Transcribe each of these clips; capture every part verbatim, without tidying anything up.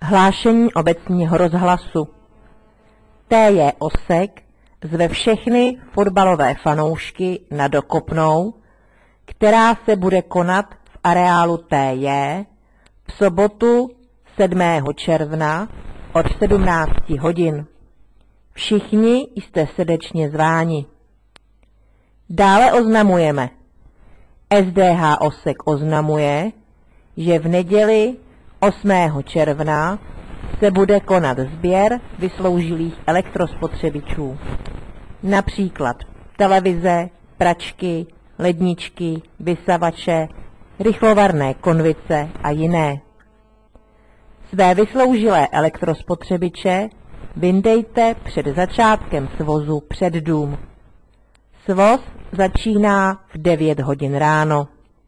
Hlášení obecního rozhlasu. T J Osek zve všechny fotbalové fanoušky na Dokopnou, která se bude konat v areálu T J v sobotu sedmého června od sedmnácti hodin. Všichni jste srdečně zváni. Dále oznamujeme. S D H Osek oznamuje, že v neděli osmého června se bude konat sběr vysloužilých elektrospotřebičů, například televize, pračky, ledničky, vysavače, rychlovarné konvice a jiné. Své vysloužilé elektrospotřebiče vyndejte před začátkem svozu před dům. Svoz začíná v devět hodin ráno.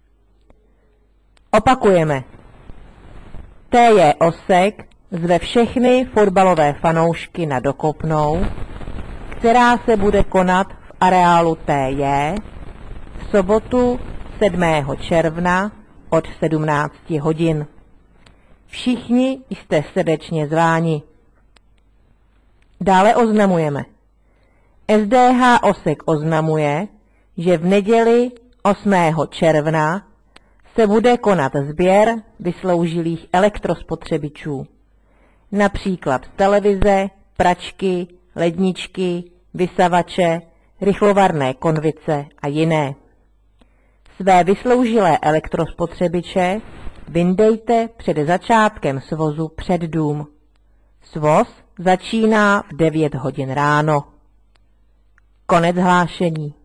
Opakujeme. T J Osek zve všechny fotbalové fanoušky na Dokopnou, která se bude konat v areálu T J v sobotu sedmého června od sedmnácti hodin. Všichni jste srdečně zváni. Dále oznamujeme. S D H Osek oznamuje, že v neděli osmého června se bude konat sběr vysloužilých elektrospotřebičů, například televize, pračky, ledničky, vysavače, rychlovarné konvice a jiné. Své vysloužilé elektrospotřebiče vyndejte před začátkem svozu před dům. Svoz začíná v devět hodin ráno. Konec hlášení.